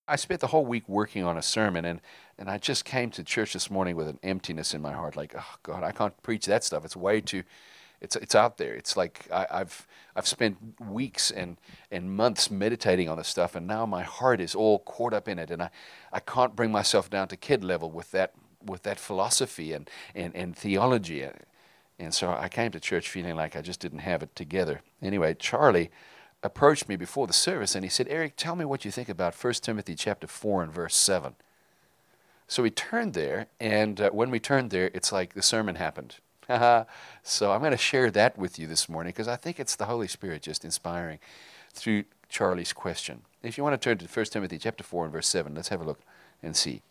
I spent the whole week working on a sermon, and I just came to church this morning with an emptiness in my heart. Like, oh God, I can't preach that stuff. It's way too, it's out there. It's like I've spent weeks and months meditating on this stuff, and now my heart is all caught up in it, and I can't bring myself down to kid level with that philosophy and theology. And so I came to church feeling like I just didn't have it together. Anyway, Charlie approached me before the service and he said, Eric, tell me what you think about 1 Timothy chapter 4 and verse 7. So we turned there, and when we turned there, it's like the sermon happened. So I'm going to share that with you this morning because I think it's the Holy Spirit just inspiring through Charlie's question. If you want to turn to 1 Timothy chapter 4 and verse 7, let's have a look and see.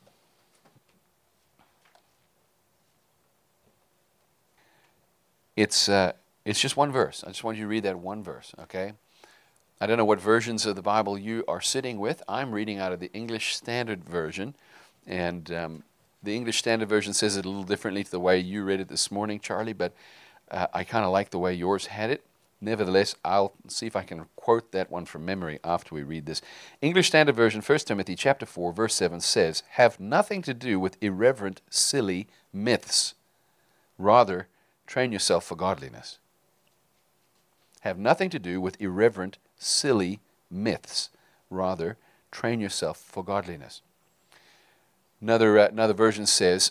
It's just one verse. I just want you to read that one verse, okay? I don't know what versions of the Bible you are sitting with. I'm reading out of the English Standard Version, and the English Standard Version says it a little differently to the way you read it this morning, Charlie, but I kind of like the way yours had it. Nevertheless, I'll see if I can quote that one from memory after we read this. English Standard Version, 1 Timothy chapter 4, verse 7 says, "Have nothing to do with irreverent, silly myths. Rather, train yourself for godliness." Have nothing to do with irreverent, silly myths. Rather, train yourself for godliness. Another version says,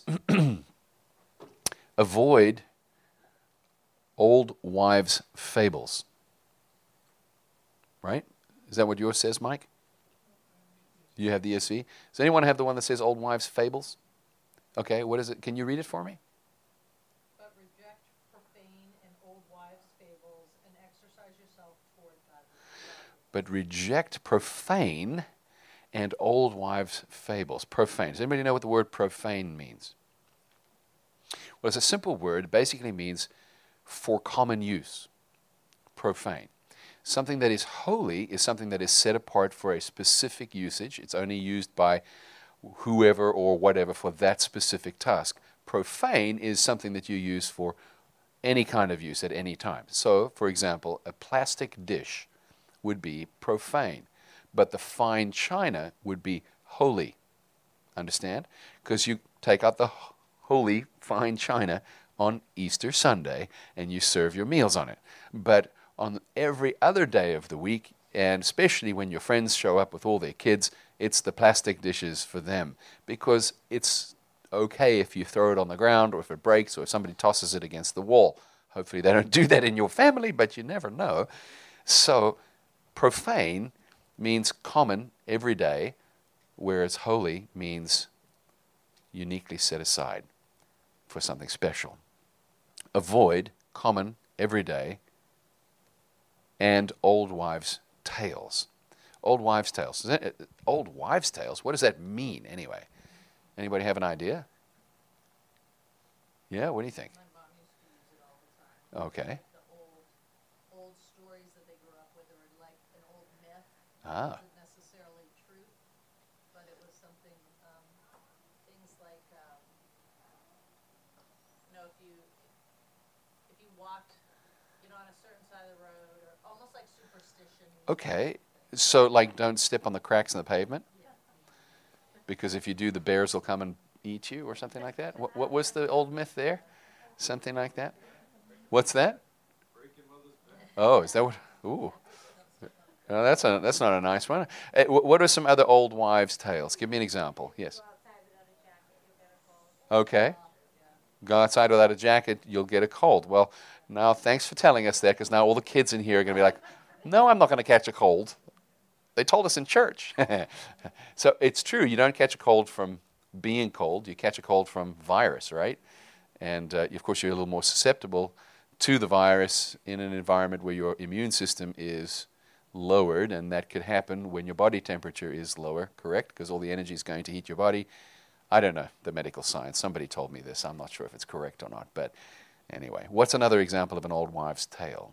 avoid old wives' fables. Right? Is that what yours says, Mike? You have the ESV? Does anyone have the one that says old wives' fables? Okay, what is it? Can you read it for me? But reject profane and old wives' fables and exercise yourself toward godliness. But reject profane and old wives' fables. Profane. Does anybody know what the word profane means? Well, it's a simple word. It basically means for common use. Profane. Something that is holy is something that is set apart for a specific usage. It's only used by whoever or whatever for that specific task. Profane is something that you use for any kind of use at any time. So, for example, a plastic dish would be profane, but the fine china would be holy. Understand? Because you take out the holy fine china on Easter Sunday and you serve your meals on it. But on every other day of the week, and especially when your friends show up with all their kids, it's the plastic dishes for them, because it's okay if you throw it on the ground or if it breaks or if somebody tosses it against the wall. Hopefully they don't do that in your family, but you never know. So profane means common, everyday, whereas holy means uniquely set aside for something special. Avoid common, everyday, and old wives' tales. Old wives' tales. Old wives' tales? What does that mean anyway? Anybody have an idea? Yeah, what do you think? My mom used to use it all the time. Okay. The old stories that they grew up with, or like an old myth. Ah. Wasn't necessarily truth, but it was something. Things like, if you walked, on a certain side of the road, or almost like superstition. Okay. So, like, don't step on the cracks in the pavement? Yeah. Because if you do, the bears will come and eat you or something like that? What was the old myth there? Something like that? What's that? Oh, is that what? Ooh. No, that's not a nice one. What are some other old wives' tales? Give me an example. Yes. Okay. Go outside without a jacket, you'll get a cold. Well, now thanks for telling us that, because now all the kids in here are going to be like, no, I'm not going to catch a cold. They told us in church. So it's true. You don't catch a cold from being cold. You catch a cold from virus, right? And, of course, you're a little more susceptible to the virus in an environment where your immune system is lowered, and that could happen when your body temperature is lower, correct? Because all the energy is going to heat your body. I don't know the medical science. Somebody told me this. I'm not sure if it's correct or not. But anyway, what's another example of an old wives' tale?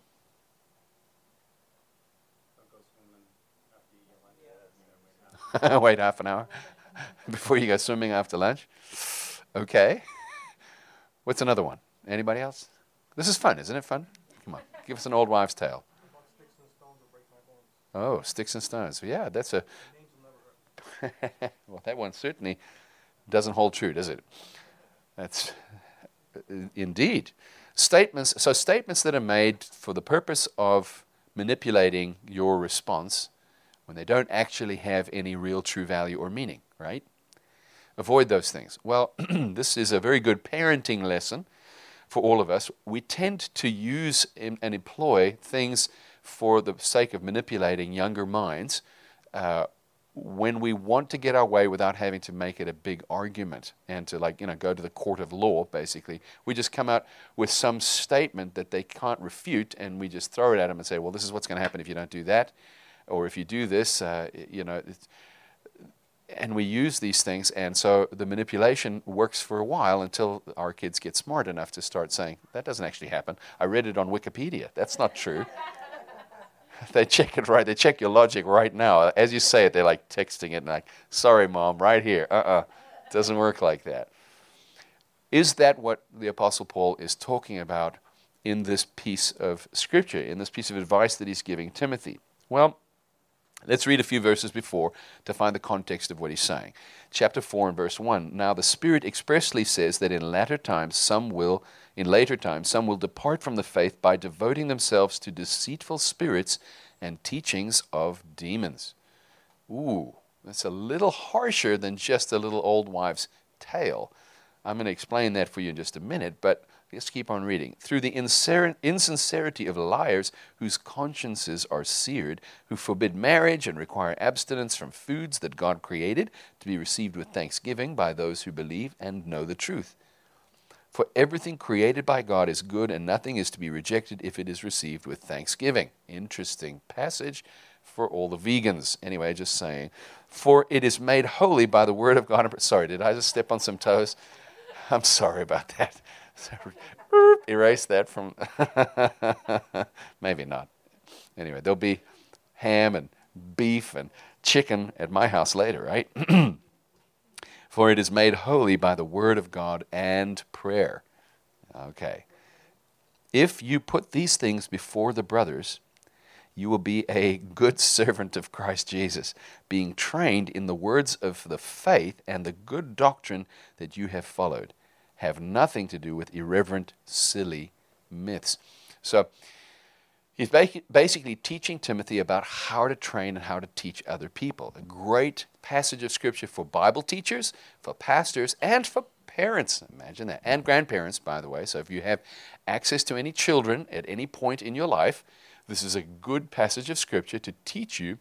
Wait half an hour before you go swimming after lunch. Okay. What's another one? Anybody else? This is fun, isn't it fun? Come on, give us an old wives' tale. Oh, sticks and stones. Yeah, that's a Well, that one certainly doesn't hold true, does it? That's indeed. Statements that are made for the purpose of manipulating your response when they don't actually have any real true value or meaning, right? Avoid those things. Well, this is a very good parenting lesson for all of us. We tend to use and employ things for the sake of manipulating younger minds when we want to get our way without having to make it a big argument and to go to the court of law, basically. We just come out with some statement that they can't refute, and we just throw it at them and say, well, this is what's going to happen if you don't do that, or if you do this, and we use these things, and so the manipulation works for a while until our kids get smart enough to start saying, that doesn't actually happen. I read it on Wikipedia. That's not true. They check it right. They check your logic right now. As you say it, they're like texting it and like, sorry, Mom, right here. It doesn't work like that. Is that what the Apostle Paul is talking about in this piece of Scripture, in this piece of advice that he's giving Timothy? Well, let's read a few verses before to find the context of what he's saying. Chapter 4 and verse 1. Now the Spirit expressly says that in later times some will depart from the faith by devoting themselves to deceitful spirits and teachings of demons. Ooh, that's a little harsher than just a little old wives' tale. I'm going to explain that for you in just a minute, but let's keep on reading. Through the insincerity of liars whose consciences are seared, who forbid marriage and require abstinence from foods that God created to be received with thanksgiving by those who believe and know the truth. For everything created by God is good, and nothing is to be rejected if it is received with thanksgiving. Interesting passage for all the vegans. Anyway, just saying. For it is made holy by the word of God. Sorry, did I just step on some toes? I'm sorry about that. Erase that from... Maybe not. Anyway, there'll be ham and beef and chicken at my house later, right? For it is made holy by the word of God and prayer. Okay. If you put these things before the brothers, you will be a good servant of Christ Jesus, being trained in the words of the faith and the good doctrine that you have followed. Have nothing to do with irreverent, silly myths. So he's basically teaching Timothy about how to train and how to teach other people. A great passage of Scripture for Bible teachers, for pastors, and for parents. Imagine that. And grandparents, by the way. So if you have access to any children at any point in your life, this is a good passage of Scripture to teach you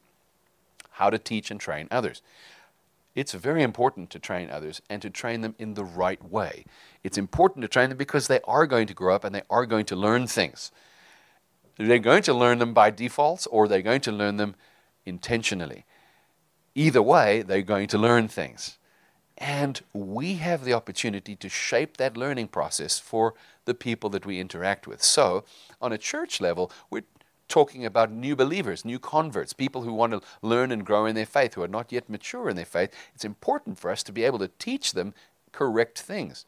how to teach and train others. It's very important to train others and to train them in the right way. It's important to train them because they are going to grow up and they are going to learn things. They're going to learn them by default, or they're going to learn them intentionally. Either way, they're going to learn things. And we have the opportunity to shape that learning process for the people that we interact with. So, on a church level, we're talking about new believers, new converts, people who want to learn and grow in their faith, who are not yet mature in their faith. It's important for us to be able to teach them correct things.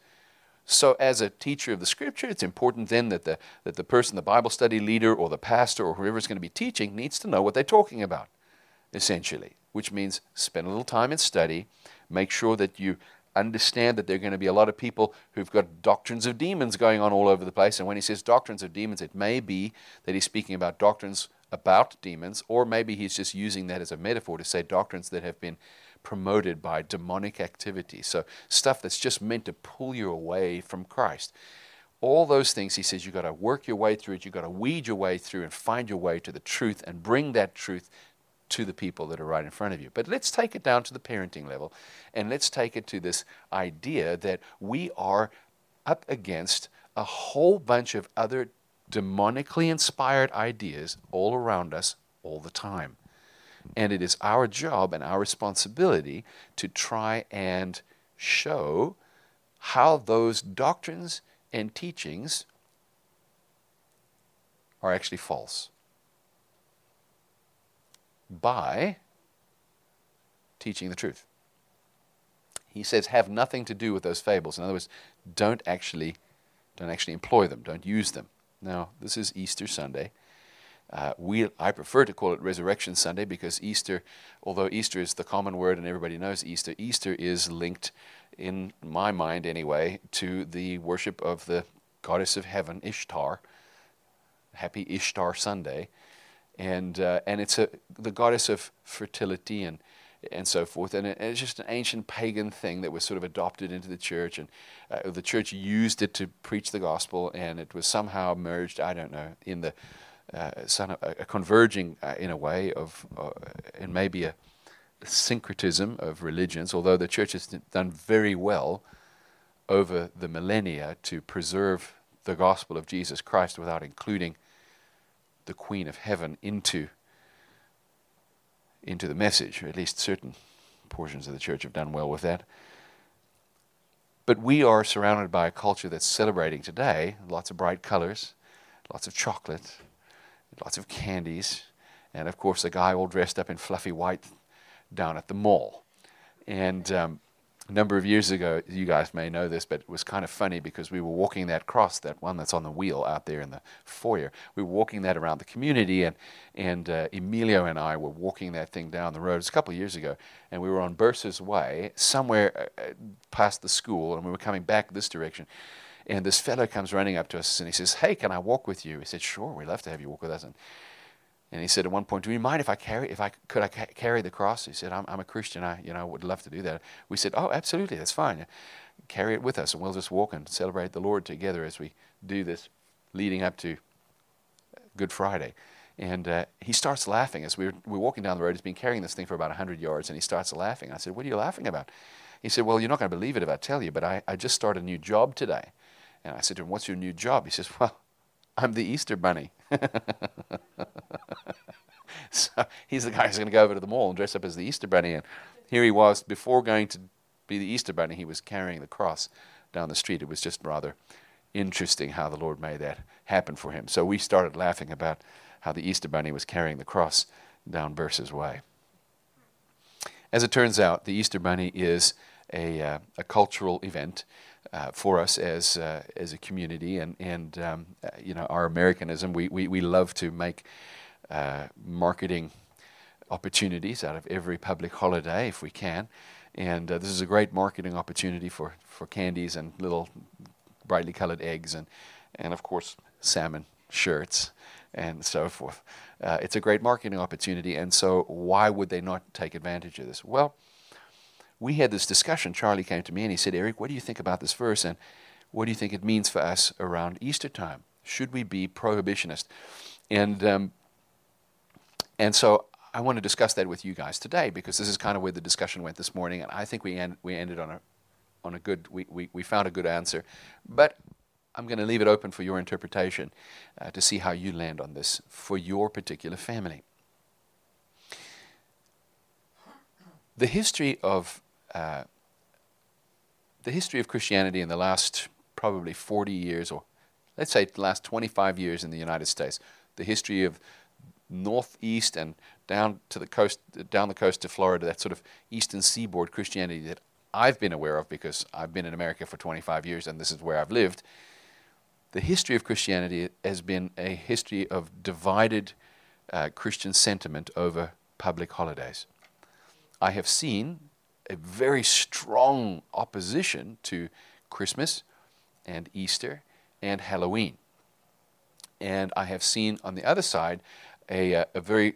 So as a teacher of the Scripture, it's important then that the person, the Bible study leader or the pastor or whoever is going to be teaching needs to know what they're talking about, essentially, which means spend a little time in study, make sure that you understand that there are going to be a lot of people who've got doctrines of demons going on all over the place. And when he says doctrines of demons, it may be that he's speaking about doctrines about demons, or maybe he's just using that as a metaphor to say doctrines that have been promoted by demonic activity. So stuff that's just meant to pull you away from Christ. All those things, he says, you've got to work your way through it. You've got to weed your way through and find your way to the truth and bring that truth to the people that are right in front of you. But let's take it down to the parenting level, and let's take it to this idea that we are up against a whole bunch of other demonically inspired ideas all around us all the time. And it is our job and our responsibility to try and show how those doctrines and teachings are actually false by teaching the truth. He says have nothing to do with those fables. In other words, don't actually employ them, don't use them. Now, this is Easter Sunday, I prefer to call it Resurrection Sunday because Easter, although Easter is the common word and everybody knows Easter, Easter is linked, in my mind anyway, to the worship of the goddess of heaven, Ishtar. Happy Ishtar Sunday, and it's the goddess of fertility and so forth, and it's just an ancient pagan thing that was sort of adopted into the church, and the church used it to preach the gospel, and it was somehow merged, I don't know, in the a converging in a way of and maybe a syncretism of religions, although the church has done very well over the millennia to preserve the gospel of Jesus Christ without including the Queen of Heaven into the message, or at least certain portions of the church have done well with that. But we are surrounded by a culture that's celebrating today, lots of bright colors, lots of chocolate, lots of candies, and of course a guy all dressed up in fluffy white down at the mall. And a number of years ago, you guys may know this, but it was kind of funny because we were walking that cross, that one that's on the wheel out there in the foyer. We were walking that around the community, and Emilio and I were walking that thing down the road. It was a couple of years ago, and we were on Bursa's Way, somewhere past the school, and we were coming back this direction. And this fellow comes running up to us, and he says, "Hey, can I walk with you?" We said, "Sure, we'd love to have you walk with us." And he said at one point, "Do you mind if I carry the cross?" He said, "I'm a Christian. I would love to do that." We said, "Oh, absolutely, that's fine. Carry it with us, and we'll just walk and celebrate the Lord together as we do this, leading up to Good Friday." And he starts laughing as we're walking down the road. He's been carrying this thing for about 100 yards, and he starts laughing. I said, "What are you laughing about?" He said, "Well, you're not going to believe it if I tell you, but I just started a new job today." And I said to him, "What's your new job?" He says, "Well, I'm the Easter Bunny." So he's the guy who's going to go over to the mall and dress up as the Easter Bunny. And here he was, before going to be the Easter Bunny, he was carrying the cross down the street. It was just rather interesting how the Lord made that happen for him. So we started laughing about how the Easter Bunny was carrying the cross down Bursa's Way. As it turns out, the Easter Bunny is a cultural event for us as a community, and our Americanism. We love to make marketing opportunities out of every public holiday if we can, and this is a great marketing opportunity for candies and little brightly colored eggs and of course salmon shirts and so forth. It's a great marketing opportunity, and so why would they not take advantage of this? Well, we had this discussion. Charlie came to me and he said, "Eric, what do you think about this verse, and what do you think it means for us around Easter time? Should we be prohibitionist?" And so I want to discuss that with you guys today, because this is kind of where the discussion went this morning, and I think we ended on a good, we found a good answer. But I'm going to leave it open for your interpretation to see how you land on this for your particular family. The history of Christianity in the last probably 40 years, or let's say the last 25 years in the United States, the history of northeast and down the coast to Florida, that sort of eastern seaboard Christianity that I've been aware of because I've been in America for 25 years and this is where I've lived. The history of Christianity has been a history of divided Christian sentiment over public holidays. I have seen a very strong opposition to Christmas and Easter and Halloween. And I have seen on the other side a very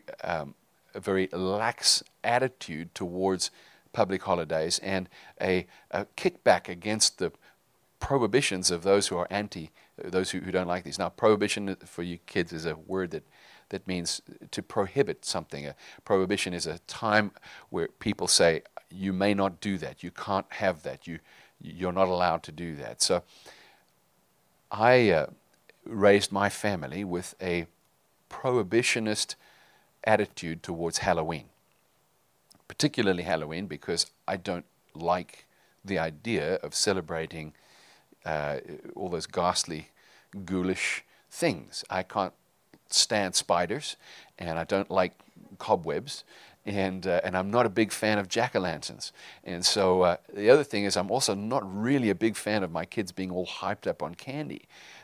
lax attitude towards public holidays and a kickback against the prohibitions of those who are those who don't like these. Now, prohibition for you kids is a word that means to prohibit something. A prohibition is a time where people say, you may not do that, you can't have that, you're not allowed to do that. So I raised my family with a prohibitionist attitude towards Halloween, particularly Halloween, because I don't like the idea of celebrating all those ghastly, ghoulish things. I can't stand spiders, and I don't like cobwebs, and I'm not a big fan of jack-o'-lanterns. And so the other thing is I'm also not really a big fan of my kids being all hyped up on candy.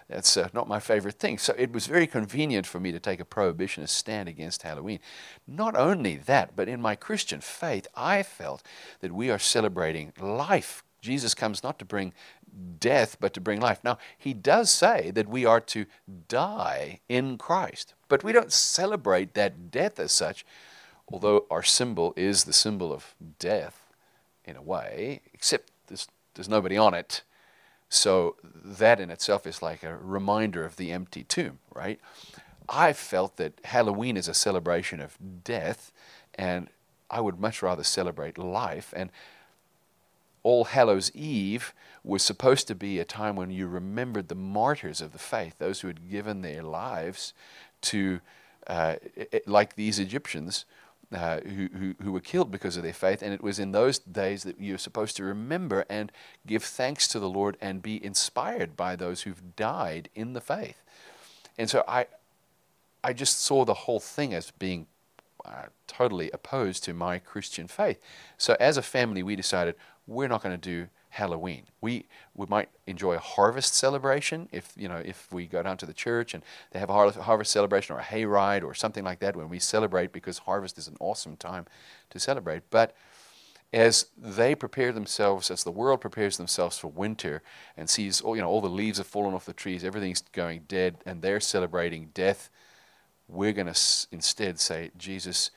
That's not my favorite thing. So it was very convenient for me to take a prohibitionist stand against Halloween. Not only that, but in my Christian faith, I felt that we are celebrating life. Jesus comes not to bring death, but to bring life. Now, he does say that we are to die in Christ, but we don't celebrate that death as such, although our symbol is the symbol of death in a way, except there's nobody on it. So that in itself is like a reminder of the empty tomb, right? I felt that Halloween is a celebration of death, and I would much rather celebrate life. And All Hallows Eve was supposed to be a time when you remembered the martyrs of the faith, those who had given their lives to, like these Egyptians, who were killed because of their faith. And it was in those days that you're supposed to remember and give thanks to the Lord and be inspired by those who've died in the faith. And so I just saw the whole thing as being totally opposed to my Christian faith. So as a family, we decided we're not going to do Halloween. We might enjoy a harvest celebration if we go down to the church and they have a harvest celebration or a hayride or something like that when we celebrate, because harvest is an awesome time to celebrate. But as they prepare themselves, as the world prepares themselves for winter and sees all the leaves have fallen off the trees, everything's going dead, and they're celebrating death, we're going to instead say, Jesus,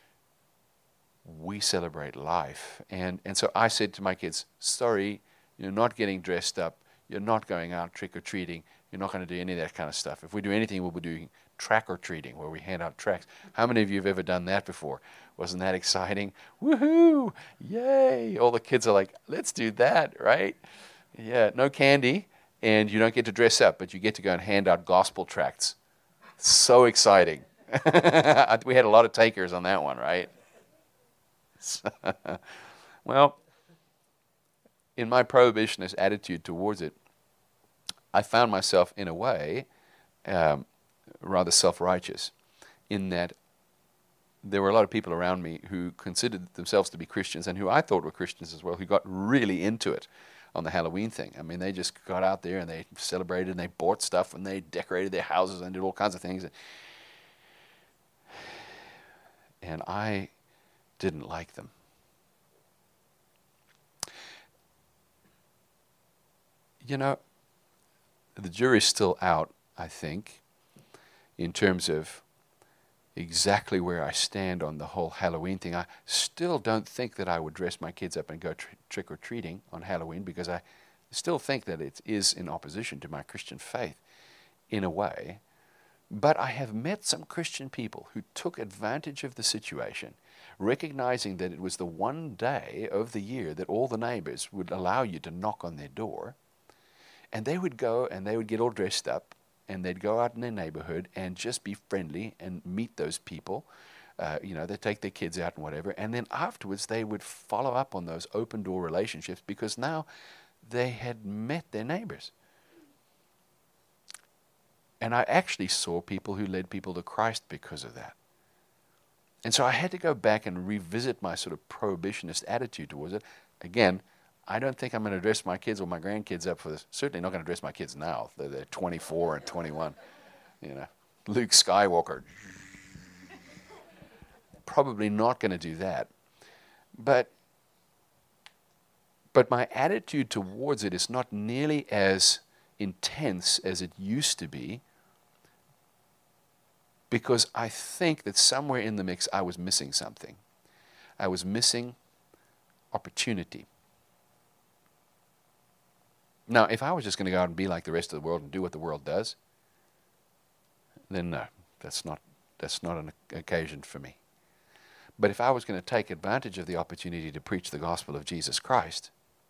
we celebrate life. And so I said to my kids, sorry, you're not getting dressed up. You're not going out trick-or-treating. You're not going to do any of that kind of stuff. If we do anything, we'll be doing track-or-treating, where we hand out tracts. How many of you have ever done that before? Wasn't that exciting? Woohoo! Yay! All the kids are like, let's do that, right? Yeah, no candy, and you don't get to dress up, but you get to go and hand out gospel tracts. So exciting. We had a lot of takers on that one, right? Well, in my prohibitionist attitude towards it, I found myself, in a way, rather self-righteous, in that there were a lot of people around me who considered themselves to be Christians and who I thought were Christians as well, who got really into it on the Halloween thing. I mean, they just got out there and they celebrated and they bought stuff and they decorated their houses and did all kinds of things. And I didn't like them. The jury's still out, I think, in terms of exactly where I stand on the whole Halloween thing. I still don't think that I would dress my kids up and go trick-or-treating on Halloween, because I still think that it is in opposition to my Christian faith in a way. But I have met some Christian people who took advantage of the situation, recognizing that it was the one day of the year that all the neighbors would allow you to knock on their door. And they would go and they would get all dressed up and they'd go out in their neighborhood and just be friendly and meet those people. They'd take their kids out and whatever. And then afterwards they would follow up on those open door relationships, because now they had met their neighbors. And I actually saw people who led people to Christ because of that. And so I had to go back and revisit my sort of prohibitionist attitude towards it. Again, I don't think I'm going to dress my kids or my grandkids up for this. Certainly not going to dress my kids now. They're 24 and 21. Luke Skywalker. Probably not going to do that. But my attitude towards it is not nearly as intense as it used to be, because I think that somewhere in the mix I was missing something. I was missing opportunity. Now, if I was just going to go out and be like the rest of the world and do what the world does, then no, that's not an occasion for me. But if I was going to take advantage of the opportunity to preach the gospel of Jesus Christ,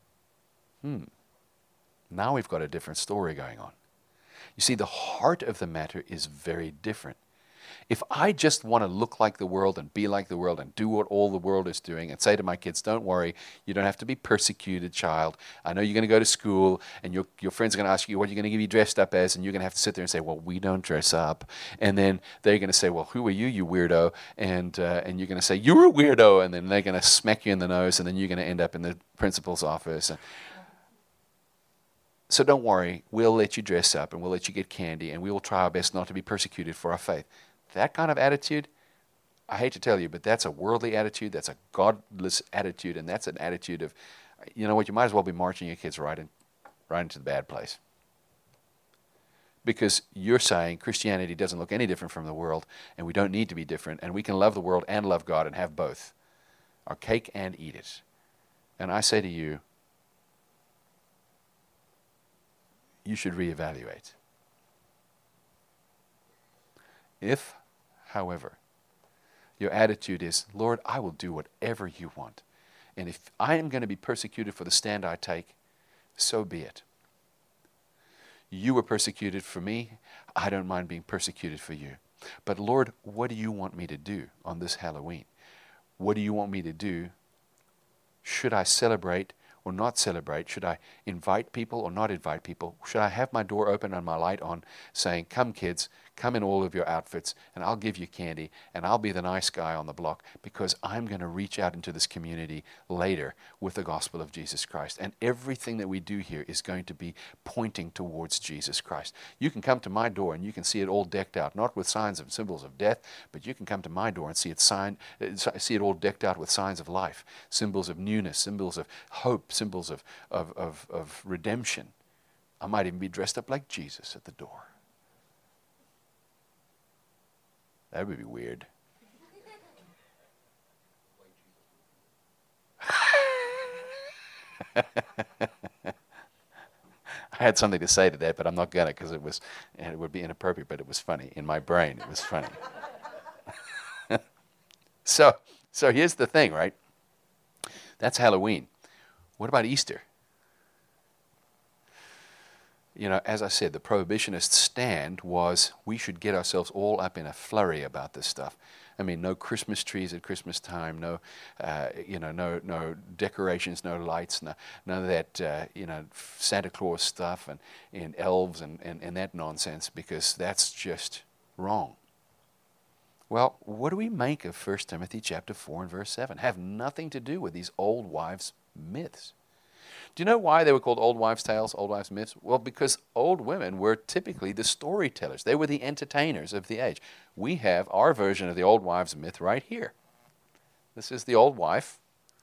now we've got a different story going on. You see, the heart of the matter is very different. If I just want to look like the world and be like the world and do what all the world is doing and say to my kids, don't worry, you don't have to be persecuted, child. I know you're going to go to school and your friends are going to ask you what you're going to be dressed up as, and you're going to have to sit there and say, well, we don't dress up. And then they're going to say, well, who are you weirdo? And you're going to say, you're a weirdo. And then they're going to smack you in the nose, and then you're going to end up in the principal's office. So don't worry, we'll let you dress up and we'll let you get candy and we will try our best not to be persecuted for our faith. That kind of attitude, I hate to tell you, but that's a worldly attitude, that's a godless attitude, and that's an attitude of, you know what, you might as well be marching your kids right into the bad place. Because you're saying Christianity doesn't look any different from the world, and we don't need to be different, and we can love the world and love God and have both. Our cake and eat it. And I say to you, you should reevaluate. If, however, your attitude is, Lord, I will do whatever you want, and if I am going to be persecuted for the stand I take, so be it. You were persecuted for me, I don't mind being persecuted for you. But Lord, what do you want me to do on this Halloween? What do you want me to do? Should I celebrate or not celebrate? Should I invite people or not invite people? Should I have my door open and my light on saying, come kids, come in all of your outfits and I'll give you candy and I'll be the nice guy on the block because I'm going to reach out into this community later with the gospel of Jesus Christ. And everything that we do here is going to be pointing towards Jesus Christ. You can come to my door and you can see it all decked out, not with signs and symbols of death, but you can come to my door and see it all decked out with signs of life, symbols of newness, symbols of hope, symbols of redemption. I might even be dressed up like Jesus at the door. That would be weird. I had something to say to that, but I'm not gonna because it would be inappropriate. But it was funny in my brain. It was funny. So here's the thing, right? That's Halloween. What about Easter? You know, as I said, the prohibitionist stand was we should get ourselves all up in a flurry about this stuff. I mean, no Christmas trees at Christmas time, no decorations, no lights, none of that, Santa Claus stuff and elves and that nonsense, because that's just wrong. Well, what do we make of 1 Timothy chapter 4 and verse 7? Have nothing to do with these old wives' myths. Do you know why they were called old wives' tales, old wives' myths? Well, because old women were typically the storytellers. They were the entertainers of the age. We have our version of the old wives' myth right here. This is the old wife,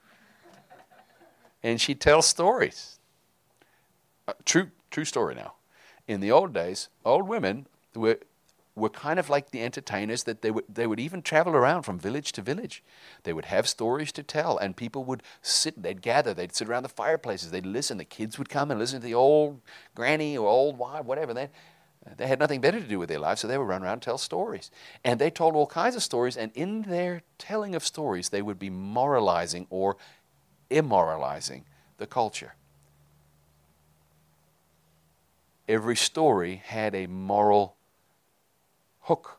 and she tells stories. True story now. In the old days, old women were kind of like the entertainers, that they would even travel around from village to village. They would have stories to tell, and people would they'd gather, they'd sit around the fireplaces, they'd listen. The kids would come and listen to the old granny or old wife, whatever. They had nothing better to do with their lives, so they would run around and tell stories. And they told all kinds of stories, and in their telling of stories, they would be moralizing or immoralizing the culture. Every story had a moral hook.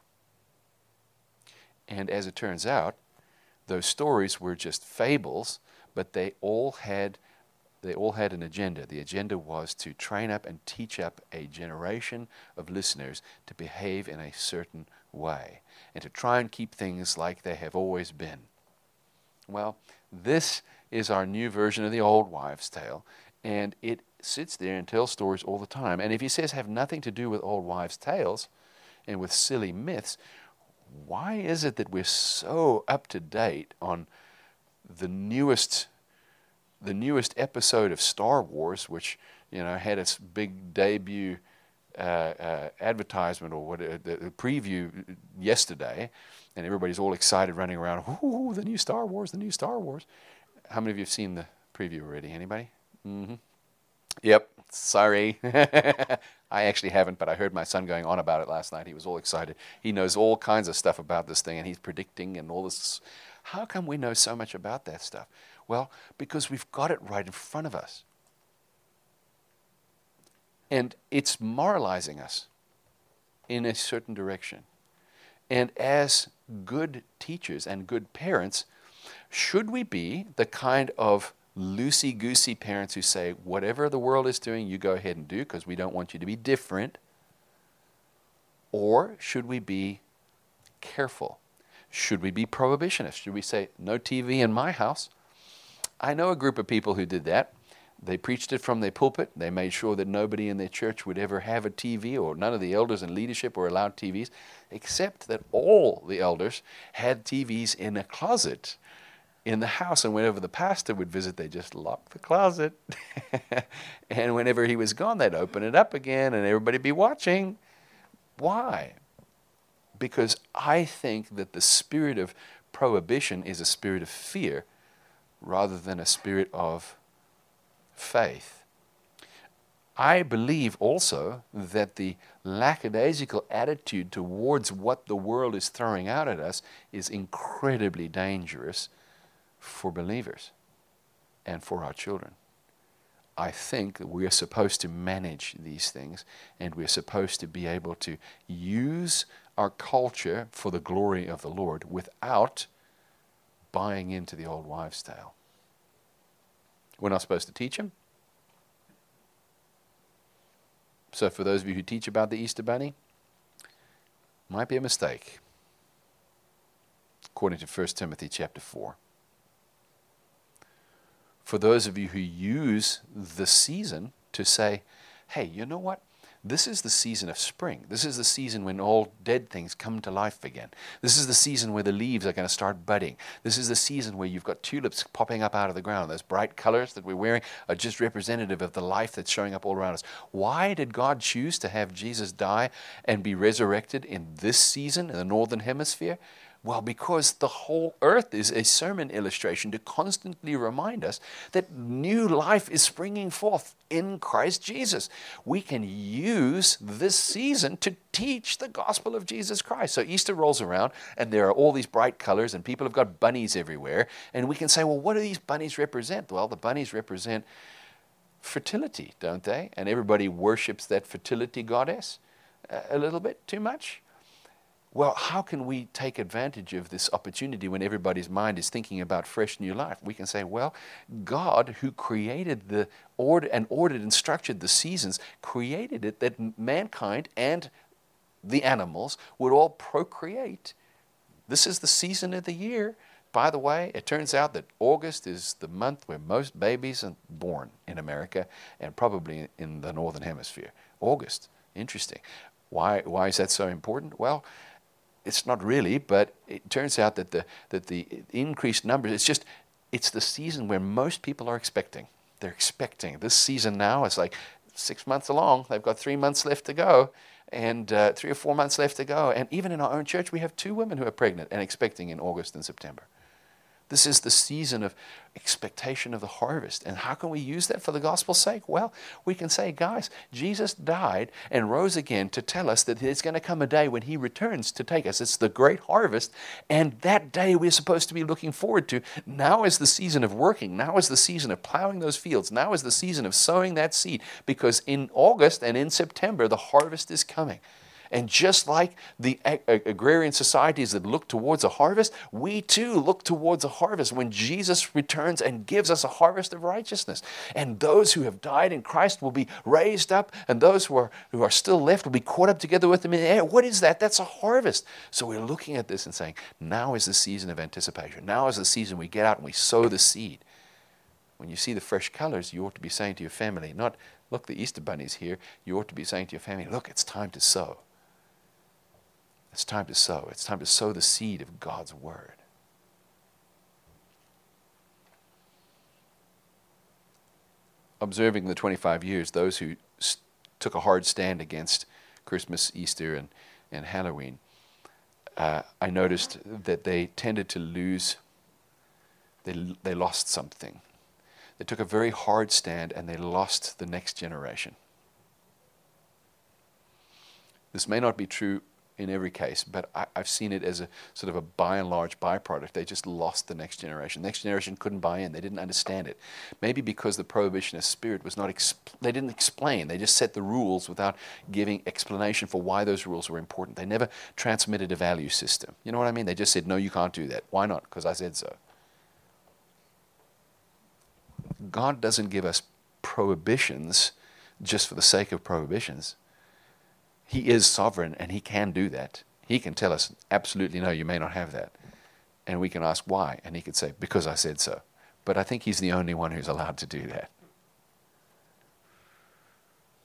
And as it turns out, those stories were just fables, but they all had an agenda. The agenda was to train up and teach up a generation of listeners to behave in a certain way and to try and keep things like they have always been. Well, this is our new version of the old wives' tale, and it sits there and tells stories all the time. And if he says have nothing to do with old wives' tales and with silly myths, why is it that we're so up to date on the newest episode of Star Wars, which had its big debut advertisement or the preview yesterday, and everybody's all excited running around, ooh, the new Star Wars, the new Star Wars. How many of you have seen the preview already? Anybody? Mm-hmm. Yep, sorry. I actually haven't, but I heard my son going on about it last night. He was all excited. He knows all kinds of stuff about this thing, and he's predicting and all this. How come we know so much about that stuff? Well, because we've got it right in front of us. And it's moralizing us in a certain direction. And as good teachers and good parents, should we be the kind of loosey-goosey parents who say, whatever the world is doing, you go ahead and do because we don't want you to be different? Or should we be careful? Should we be prohibitionists? Should we say, no TV in my house? I know a group of people who did that. They preached it from their pulpit. They made sure that nobody in their church would ever have a TV, or none of the elders and leadership were allowed TVs, except that all the elders had TVs in a closet in the house. And whenever the pastor would visit, they just locked the closet. And whenever he was gone, they'd open it up again and everybody be watching. Why? Because I think that the spirit of prohibition is a spirit of fear rather than a spirit of faith. I believe also that the lackadaisical attitude towards what the world is throwing out at us is incredibly dangerous for believers and for our children. I think that we are supposed to manage these things, and we're supposed to be able to use our culture for the glory of the Lord without buying into the old wives' tale. We're not supposed to teach them. So for those of you who teach about the Easter Bunny, might be a mistake, according to 1 Timothy chapter 4. For those of you who use the season to say, hey, you know what? This is the season of spring. This is the season when all dead things come to life again. This is the season where the leaves are going to start budding. This is the season where you've got tulips popping up out of the ground. Those bright colors that we're wearing are just representative of the life that's showing up all around us. Why did God choose to have Jesus die and be resurrected in this season in the northern hemisphere? Well, because the whole earth is a sermon illustration to constantly remind us that new life is springing forth in Christ Jesus. We can use this season to teach the gospel of Jesus Christ. So Easter rolls around and there are all these bright colors and people have got bunnies everywhere. And we can say, well, what do these bunnies represent? Well, the bunnies represent fertility, don't they? And everybody worships that fertility goddess a little bit too much. Well, how can we take advantage of this opportunity when everybody's mind is thinking about fresh new life? We can say, well, God, who created the order and ordered and structured the seasons, created it that mankind and the animals would all procreate. This is the season of the year. By the way, it turns out that August is the month where most babies are born in America and probably in the northern hemisphere. August. Interesting. Why is that so important? Well, it's not really, but it turns out that the increased numbers, it's the season where most people are expecting. They're expecting. This season now is like 6 months along. They've got 3 months left to go, and 3 or 4 months left to go. And even in our own church, we have 2 women who are pregnant and expecting in August and September. This is the season of expectation of the harvest. And how can we use that for the gospel's sake? Well, we can say, guys, Jesus died and rose again to tell us that there's going to come a day when he returns to take us. It's the great harvest. And that day we're supposed to be looking forward to. Now is the season of working. Now is the season of plowing those fields. Now is the season of sowing that seed. Because in August and in September, the harvest is coming. And just like the agrarian societies that look towards a harvest, we too look towards a harvest when Jesus returns and gives us a harvest of righteousness. And those who have died in Christ will be raised up, and those who are still left will be caught up together with them in the air. What is that? That's a harvest. So we're looking at this and saying, now is the season of anticipation. Now is the season we get out and we sow the seed. When you see the fresh colors, you ought to be saying to your family, not, look, the Easter bunny's here. You ought to be saying to your family, look, it's time to sow. It's time to sow. It's time to sow the seed of God's word. Observing the 25 years, those who took a hard stand against Christmas, Easter, and Halloween, I noticed that they tended to lose, they lost something. They took a very hard stand and they lost the next generation. This may not be true in every case, but I've seen it as a sort of a by and large byproduct. They just lost the next generation. The next generation couldn't buy in. They didn't understand it. Maybe because the prohibitionist spirit was not, they didn't explain. They just set the rules without giving explanation for why those rules were important. They never transmitted a value system. You know what I mean? They just said, no, you can't do that. Why not? Because I said so. God doesn't give us prohibitions just for the sake of prohibitions. He is sovereign and he can do that. He can tell us, absolutely no, you may not have that. And we can ask why. And he could say, because I said so. But I think he's the only one who's allowed to do that.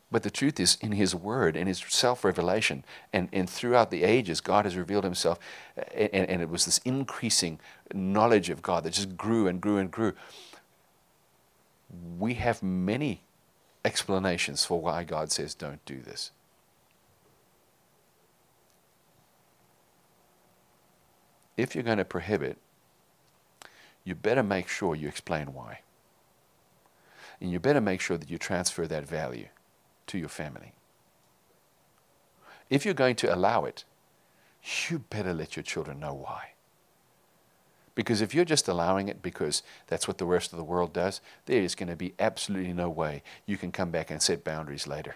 But the truth is, in His Word, in His self-revelation, and throughout the ages, God has revealed Himself, and it was this increasing knowledge of God that just grew and grew and grew. We have many explanations for why God says, don't do this. If you're going to prohibit, you better make sure you explain why. And you better make sure that you transfer that value to your family. If you're going to allow it, you better let your children know why. Because if you're just allowing it because that's what the rest of the world does, there is going to be absolutely no way you can come back and set boundaries later.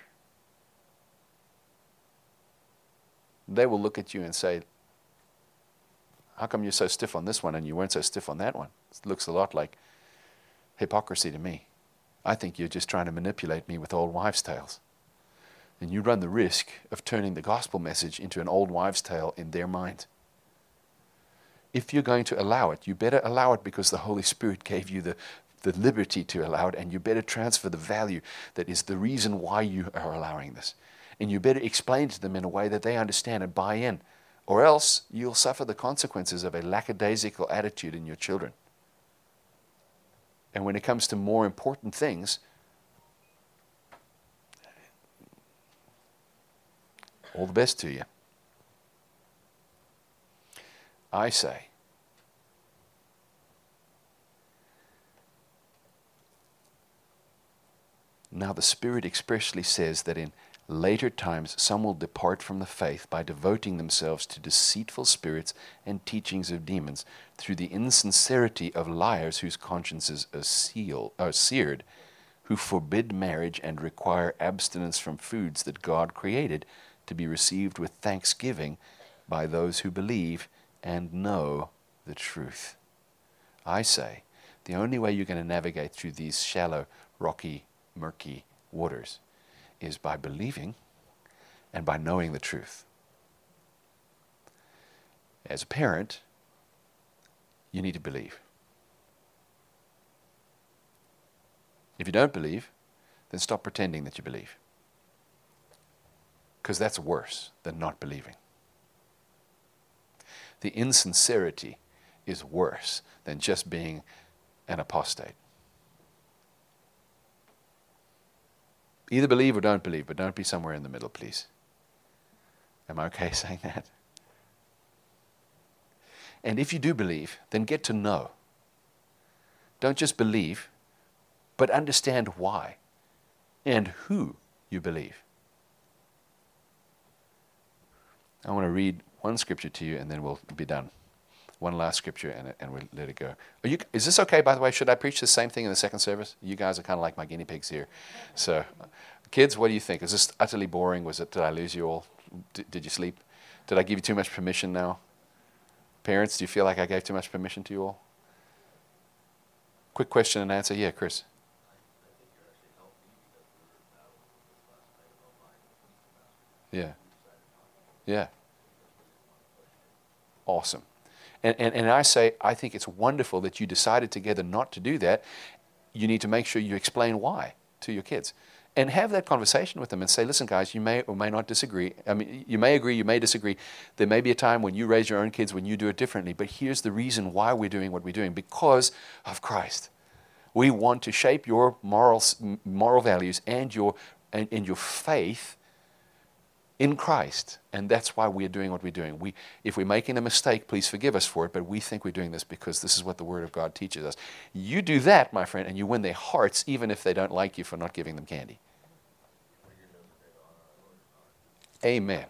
They will look at you and say, how come you're so stiff on this one and you weren't so stiff on that one? It looks a lot like hypocrisy to me. I think you're just trying to manipulate me with old wives' tales. And you run the risk of turning the gospel message into an old wives' tale in their mind. If you're going to allow it, you better allow it because the Holy Spirit gave you the liberty to allow it, and you better transfer the value that is the reason why you are allowing this. And you better explain to them in a way that they understand and buy in, or else you'll suffer the consequences of a lackadaisical attitude in your children. And when it comes to more important things, all the best to you. I say, now the Spirit expressly says that in later times some will depart from the faith by devoting themselves to deceitful spirits and teachings of demons, through the insincerity of liars whose consciences are seared, who forbid marriage and require abstinence from foods that God created to be received with thanksgiving by those who believe and know the truth. I say, the only way you're going to navigate through these shallow, rocky, murky waters is by believing and by knowing the truth. As a parent, you need to believe. If you don't believe, then stop pretending that you believe. Because that's worse than not believing. The insincerity is worse than just being an apostate. Either believe or don't believe, but don't be somewhere in the middle, please. Am I okay saying that? And if you do believe, then get to know. Don't just believe, but understand why and who you believe. I want to read one scripture to you and then we'll be done. One last scripture and we'll let it go. Is this okay, by the way? Should I preach the same thing in the second service? You guys are kind of like my guinea pigs here. So, kids, what do you think? Is this utterly boring? Did I lose you all? Did you sleep? Did I give you too much permission now? Parents, do you feel like I gave too much permission to you all? Quick question and answer. Yeah, Chris. Yeah. Yeah. Awesome. And I say, I think it's wonderful that you decided together not to do that. You need to make sure you explain why to your kids. And have that conversation with them and say, listen, guys, you may or may not disagree. I mean, you may agree, you may disagree. There may be a time when you raise your own kids when you do it differently. But here's the reason why we're doing what we're doing. Because of Christ. We want to shape your moral values and your faith in Christ, and that's why we're doing what we're doing. If we're making a mistake, please forgive us for it, but we think we're doing this because this is what the Word of God teaches us. You do that, my friend, and you win their hearts, even if they don't like you for not giving them candy. Amen.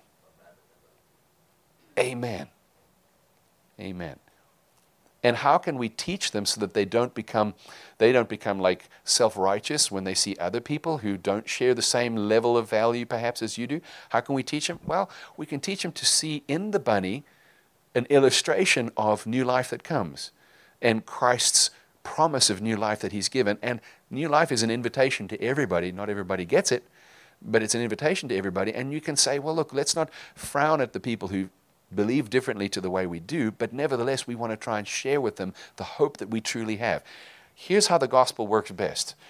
Amen. Amen. And how can we teach them so that they don't become like self-righteous when they see other people who don't share the same level of value perhaps as you do? How can we teach them? Well, we can teach them to see in the bunny an illustration of new life that comes and Christ's promise of new life that He's given. And new life is an invitation to everybody. Not everybody gets it, but it's an invitation to everybody. And you can say, well, look, let's not frown at the people who believe differently to the way we do, but nevertheless we want to try and share with them the hope that we truly have. Here's how the gospel works best.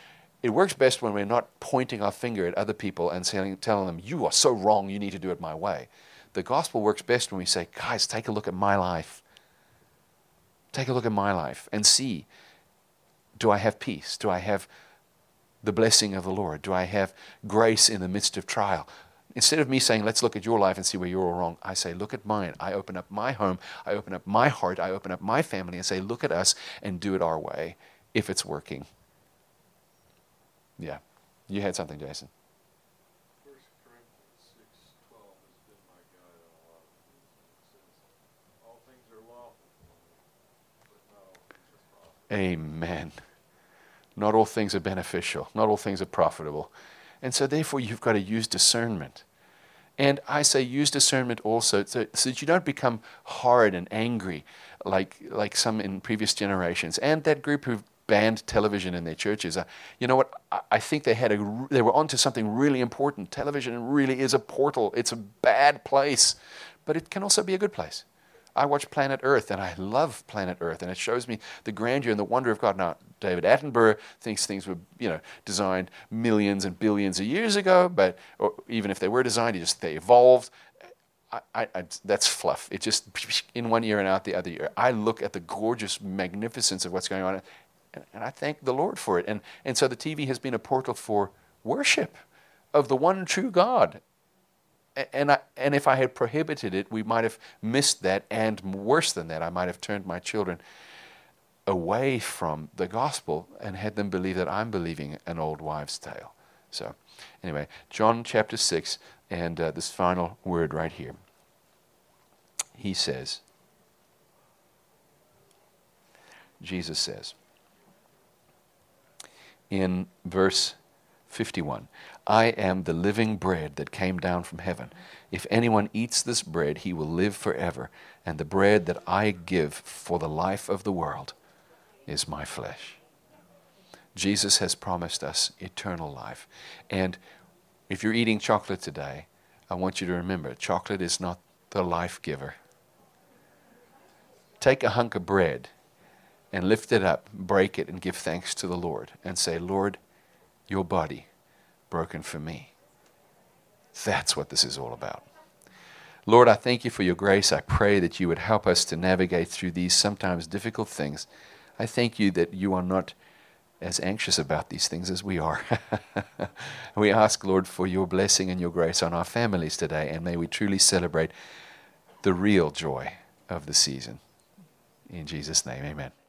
It works best when we're not pointing our finger at other people and telling them, you are so wrong, you need to do it my way. The gospel works best when we say, guys, take a look at my life. Take a look at my life and see, do I have peace? Do I have the blessing of the Lord? Do I have grace in the midst of trial? Instead of me saying, let's look at your life and see where you're all wrong, I say, look at mine. I open up my home. I open up my heart. I open up my family and say, look at us and do it our way if it's working. Yeah. You had something, Jason. 1 Corinthians 6:12 has been my guide on a lot of things. It says, all things are lawful for me, but not all things are profitable. Amen. Not all things are beneficial. Not all things are profitable. And so therefore you've got to use discernment. And I say use discernment also so that you don't become hard and angry like some in previous generations. And that group who've banned television in their churches. You know what? I think they were onto something really important. Television really is a portal. It's a bad place, but it can also be a good place. I watch Planet Earth, and I love Planet Earth, and it shows me the grandeur and the wonder of God. Now, David Attenborough thinks things were, designed millions and billions of years ago, or even if they were designed, they evolved. That's fluff. It just in one ear and out the other ear. I look at the gorgeous magnificence of what's going on, and I thank the Lord for it. And so the TV has been a portal for worship of the one true God. And if I had prohibited it, we might have missed that, and worse than that, I might have turned my children away from the gospel and had them believe that I'm believing an old wives' tale. So, anyway, John chapter 6, and this final word right here. He says, Jesus says, in verse 51, I am the living bread that came down from heaven. If anyone eats this bread, he will live forever. And the bread that I give for the life of the world is my flesh. Jesus has promised us eternal life. And if you're eating chocolate today, I want you to remember, chocolate is not the life giver. Take a hunk of bread and lift it up, break it, and give thanks to the Lord. And say, Lord, your body broken for me. That's what this is all about. Lord, I thank you for your grace. I pray that you would help us to navigate through these sometimes difficult things. I thank you that you are not as anxious about these things as we are. We ask, Lord, for your blessing and your grace on our families today, and may we truly celebrate the real joy of the season. In Jesus' name, amen.